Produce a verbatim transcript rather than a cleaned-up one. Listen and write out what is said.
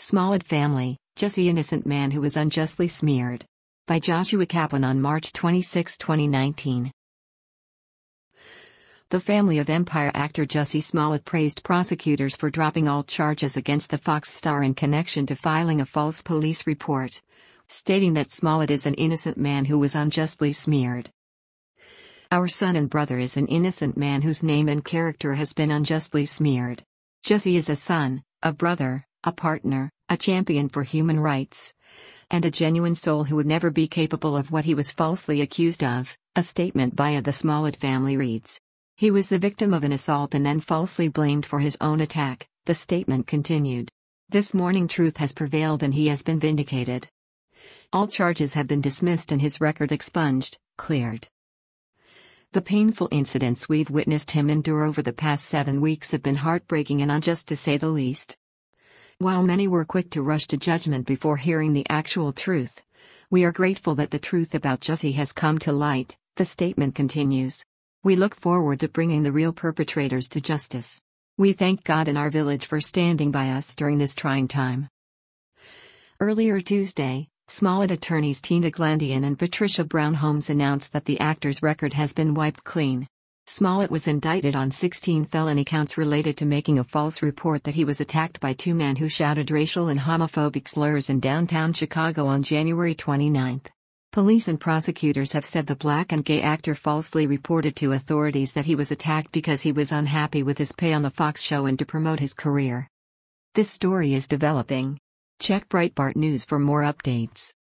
Smollett Family, Jussie Innocent Man Who Was Unjustly Smeared. By Joshua Kaplan on March twenty-sixth, twenty nineteen. The family of Empire actor Jussie Smollett praised prosecutors for dropping all charges against the Fox star in connection to filing a false police report, stating that Smollett is an innocent man who was unjustly smeared. "Our son and brother is an innocent man whose name and character has been unjustly smeared. Jussie is a son, a brother, a partner, a champion for human rights, and a genuine soul who would never be capable of what he was falsely accused of," a statement by the Smollett family reads. "He was the victim of an assault and then falsely blamed for his own attack," the statement continued. "This morning truth has prevailed and he has been vindicated. All charges have been dismissed and his record expunged, cleared. The painful incidents we've witnessed him endure over the past seven weeks have been heartbreaking and unjust to say the least. While many were quick to rush to judgment before hearing the actual truth, we are grateful that the truth about Jussie has come to light," the statement continues. "We look forward to bringing the real perpetrators to justice. We thank God and our village for standing by us during this trying time." Earlier Tuesday, Smollett attorneys Tina Glandian and Patricia Brown Holmes announced that the actor's record has been wiped clean. Smollett was indicted on sixteen felony counts related to making a false report that he was attacked by two men who shouted racial and homophobic slurs in downtown Chicago on January twenty-ninth. Police and prosecutors have said the black and gay actor falsely reported to authorities that he was attacked because he was unhappy with his pay on the Fox show and to promote his career. This story is developing. Check Breitbart News for more updates.